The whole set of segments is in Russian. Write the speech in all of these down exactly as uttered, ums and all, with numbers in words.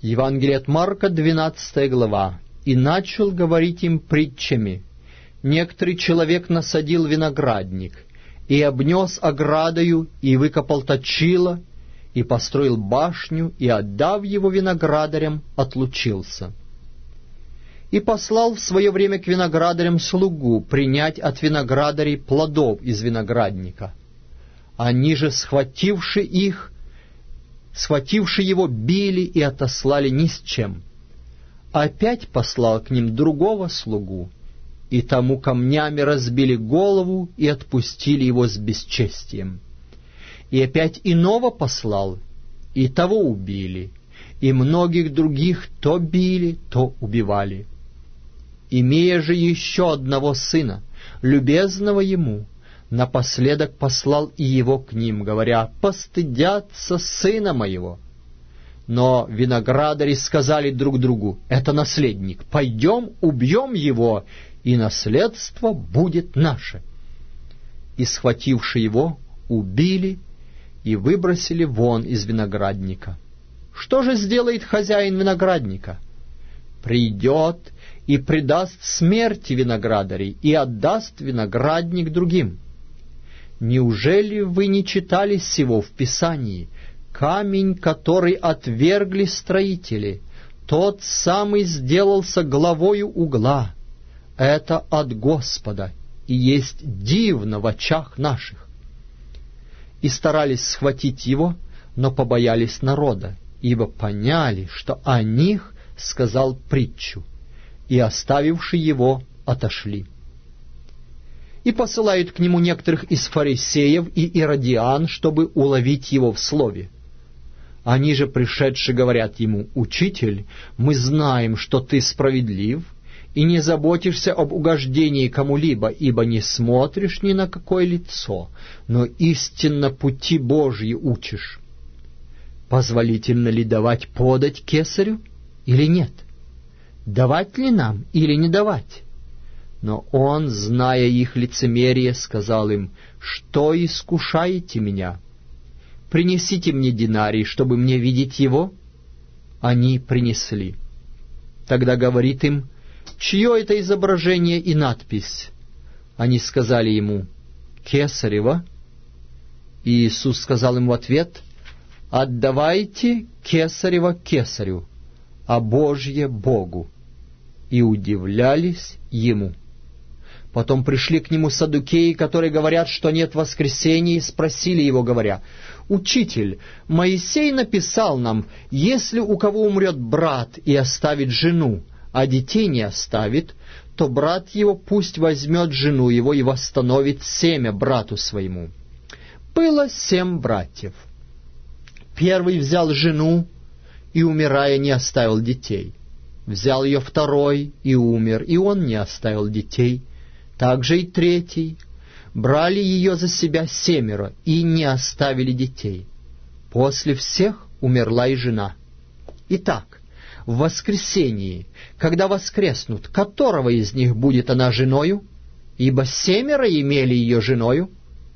Евангелие от Марка, двенадцатая глава. «И начал говорить им притчами. Некоторый человек насадил виноградник, и обнес оградою, и выкопал точило, и построил башню, и, отдав его виноградарям, отлучился. И послал в свое время к виноградарям слугу принять от виноградарей плодов из виноградника. Они же, схвативши их, схвативши его, били и отослали ни с чем. Опять послал к ним другого слугу, и тому камнями разбили голову и отпустили его с бесчестием. И опять иного послал, и того убили, и многих других то били, то убивали. Имея же еще одного сына, любезного ему, напоследок послал и его к ним, говоря: «Постыдятся сына моего». Но виноградари сказали друг другу: «Это наследник, пойдем, убьем его, и наследство будет наше». И, схвативши его, убили и выбросили вон из виноградника. Что же сделает хозяин виноградника? Придет и предаст смерти виноградарей, и отдаст виноградник другим. Неужели вы не читали сего в Писании? Камень, который отвергли строители, тот самый сделался главою угла. Это от Господа, и есть дивно в очах наших. И старались схватить его, но побоялись народа, ибо поняли, что о них сказал притчу, и, оставивши его, отошли. И посылают к нему некоторых из фарисеев и иродиан, чтобы уловить его в слове. Они же, пришедши, говорят ему: «Учитель, мы знаем, что ты справедлив, и не заботишься об угождении кому-либо, ибо не смотришь ни на какое лицо, но истинно пути Божьи учишь. Позволительно ли давать подать кесарю или нет? Давать ли нам или не давать?» Но он, зная их лицемерие, сказал им: «Что искушаете меня? Принесите мне динарий, чтобы мне видеть его». Они принесли. Тогда говорит им: «Чье это изображение и надпись?» Они сказали ему: «Кесарева». И Иисус сказал им в ответ: «Отдавайте кесарева кесарю, а Божье Богу». И удивлялись ему. Потом пришли к нему саддукеи, которые говорят, что нет воскресения, и спросили его, говоря: «Учитель, Моисей написал нам, если у кого умрет брат и оставит жену, а детей не оставит, то брат его пусть возьмет жену его и восстановит семя брату своему». Было семь братьев. Первый взял жену и, умирая, не оставил детей. Взял ее второй и умер, и он не оставил детей. Также и третий. Брали ее за себя семеро и не оставили детей. После всех умерла и жена. Итак, в воскресении, когда воскреснут, которого из них будет она женою? Ибо семеро имели ее женою.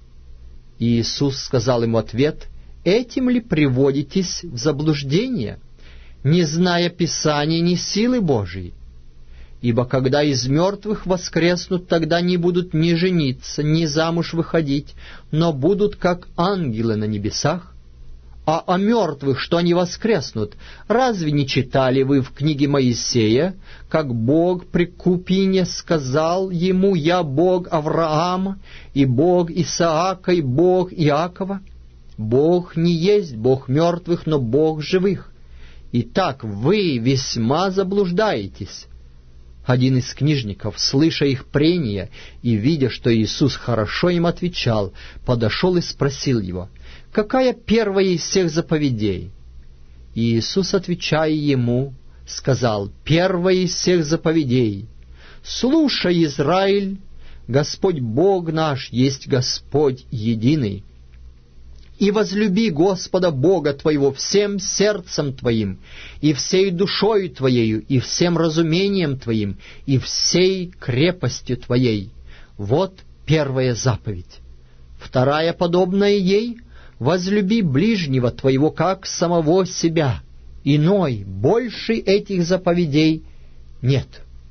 И Иисус сказал ему ответ: «Этим ли приводитесь в заблуждение, не зная Писания, ни силы Божией? Ибо когда из мертвых воскреснут, тогда не будут ни жениться, ни замуж выходить, но будут как ангелы на небесах. А о мертвых, что они воскреснут, разве не читали вы в книге Моисея, как Бог при Купине сказал ему: «Я Бог Авраама, и Бог Исаака, и Бог Иакова»? Бог не есть Бог мертвых, но Бог живых. Итак, вы весьма заблуждаетесь». Один из книжников, слыша их прения и видя, что Иисус хорошо им отвечал, подошел и спросил его: «Какая первая из всех заповедей?» И Иисус, отвечая ему, сказал: «Первая из всех заповедей: слушай, Израиль, Господь Бог наш есть Господь единый. И возлюби Господа Бога твоего всем сердцем твоим, и всей душою твоею, и всем разумением твоим, и всей крепостью твоей». Вот первая заповедь. Вторая, подобная ей: возлюби ближнего твоего, как самого себя. Иной, больше этих заповедей нет».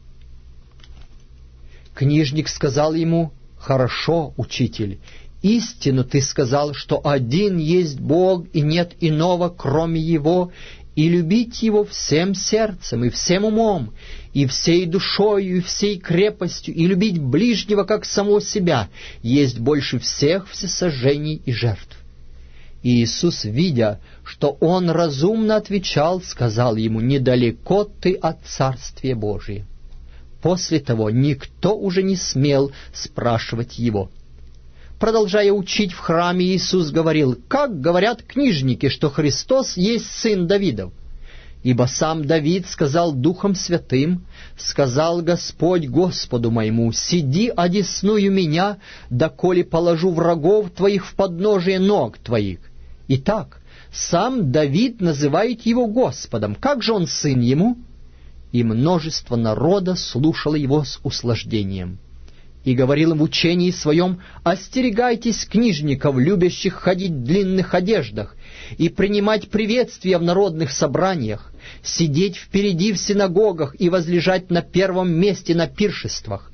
Книжник сказал ему: «Хорошо, учитель, истину ты сказал, что один есть Бог, и нет иного, кроме Его, и любить Его всем сердцем, и всем умом, и всей душою, и всей крепостью, и любить ближнего, как самого себя, есть больше всех всесожжений и жертв». И Иисус, видя, что он разумно отвечал, сказал ему: «Недалеко ты от Царствия Божия». После того никто уже не смел спрашивать его. Продолжая учить в храме, Иисус говорил: «Как говорят книжники, что Христос есть сын Давидов? Ибо сам Давид сказал Духом Святым: сказал Господь Господу моему: сиди одесную меня, доколе положу врагов твоих в подножие ног твоих. Итак, сам Давид называет его Господом. Как же он сын ему?» И множество народа слушало его с услаждением. И говорил им в учении своем: «Остерегайтесь книжников, любящих ходить в длинных одеждах, и принимать приветствия в народных собраниях, сидеть впереди в синагогах и возлежать на первом месте на пиршествах.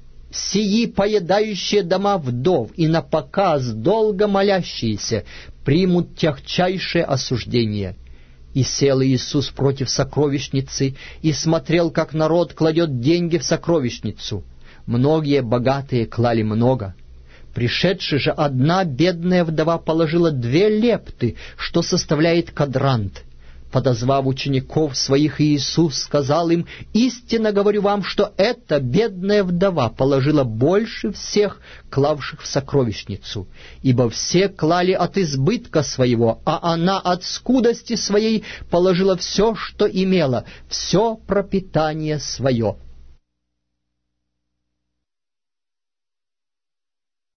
Сии поедающие дома вдов и на показ долго молящиеся примут тягчайшее осуждение». И сел Иисус против сокровищницы и смотрел, как народ кладет деньги в сокровищницу. Многие богатые клали много. Пришедшая же одна бедная вдова положила две лепты, что составляет квадрант. Подозвав учеников своих, Иисус сказал им: «Истинно говорю вам, что эта бедная вдова положила больше всех, клавших в сокровищницу, ибо все клали от избытка своего, а она от скудости своей положила все, что имела, все пропитание свое».